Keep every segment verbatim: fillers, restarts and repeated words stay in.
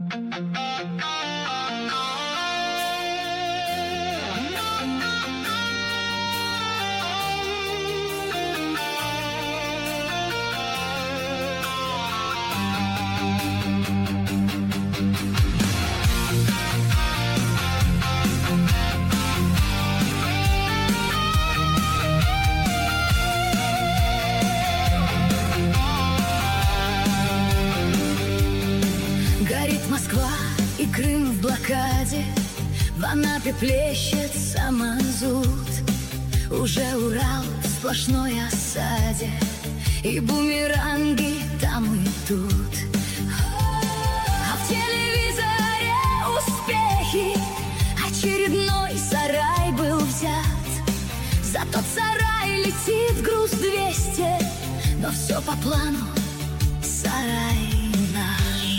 В Анапе плещется мазут, уже Урал в сплошной осаде, и бумеранги там и тут. А в телевизоре успехи, очередной сарай был взят. За тот сарай летит груз двести, но все по плану, сарай наш.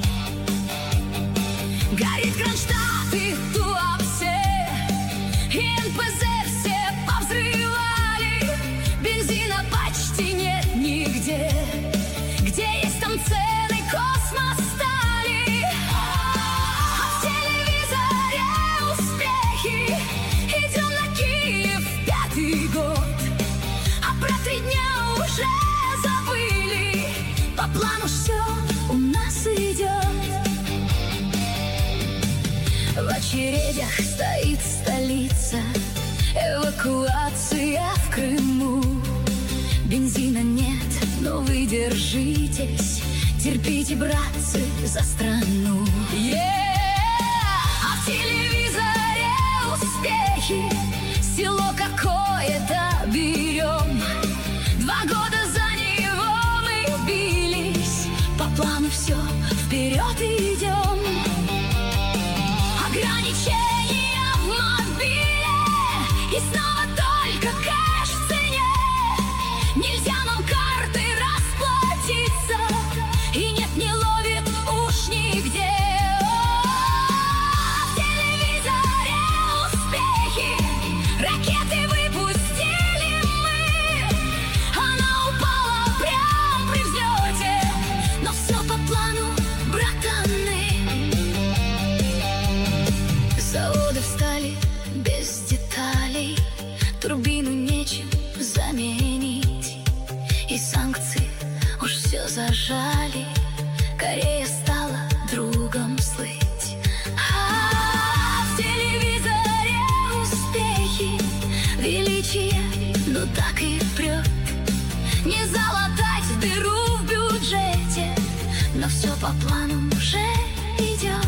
Горит Кронштадт и Туапсе, и эн пэ зэ все повзрывали. Бензина почти нет нигде, где есть там цены космостали. А в телевизоре успехи, идем на Киев пятый год, а про три дня уже забыли. По плану все у нас идет. В очередях стоит столица, эвакуация в Крыму. Бензина нет, но вы держитесь, терпите, братцы, за страну. Yeah! А в телевизоре успехи, село какое-то берем. Два года за него мы бились, по плану все, вперед идем. Ограничения в мобиле, и снова только кэш в цене. Нельзя нам карты расплатиться, и нет, не ловит уж нигде. А в телевизоре успехи, ракеты выпустили мы. Она упала прямо при взлете, но все по плану, братаны. Заводы встали без деталей, турбину нечем заменить, и санкции уж все зажали. Корея стала другом слыть. А в телевизоре успехи, величие, ну так и прет. Не залатать дыру в бюджете, но все по плану уже идет.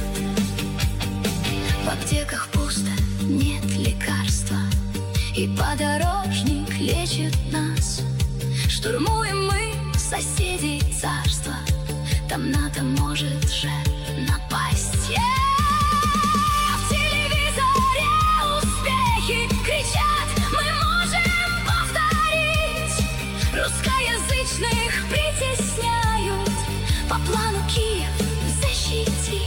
В аптеках пусто, нет лекарства, и подорожник лечит нас. Штурмуем мы соседей царства, там НАТО может же напасть. Yeah! В телевизоре успехи кричат, мы можем повторить. Русскоязычных притесняют, по плану Киев защитить.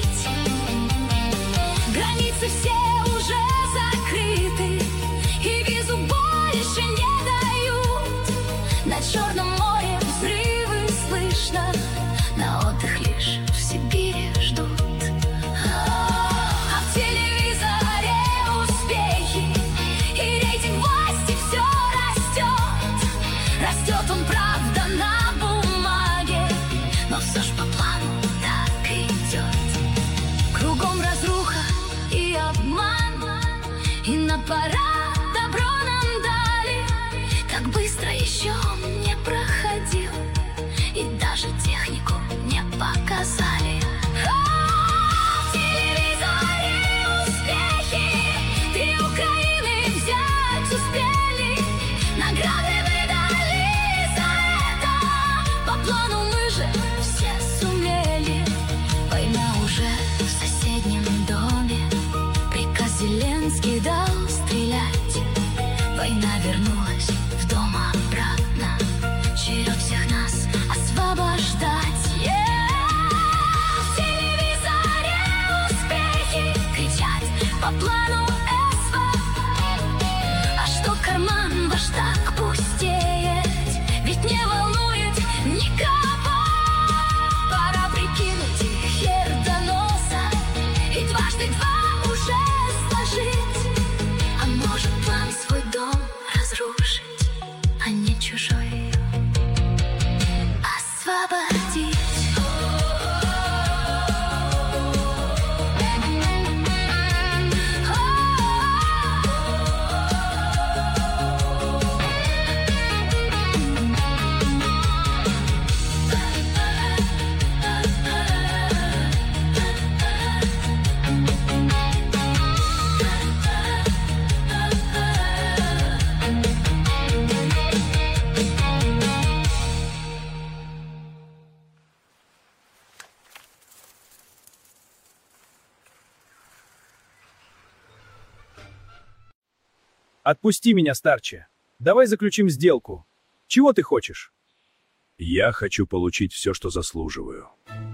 Границы все уже закрыты, и визу больше не дают. На Черном море взрывы слышно, на отдых лишь в Сибири ждут. А в телевизоре успехи, и рейтинг власти все растет. Растет он, правда, на бумаге, но все ж по плану так идет. Кругом разруха и обман, и на парад добро нам дали. Так быстро еще не проходил, и даже технику не показали. А в телевизоре успехи, три Украины взять успели. Награды выдали за это, по плану мы же все сумели. Война уже в соседнем доме, приказ Зеленский дал стрелять. Война вернулась в дом обратно, черед всех нас освобождать. Yeah! В телевизоре успехи кричат, по плану эс вэ. А что карман ваш так пустеет, ведь не волнует никого. Пора прикинуть, хер донос Отпусти меня, старче. Давай заключим сделку. Чего ты хочешь? Я хочу получить все, что заслуживаю.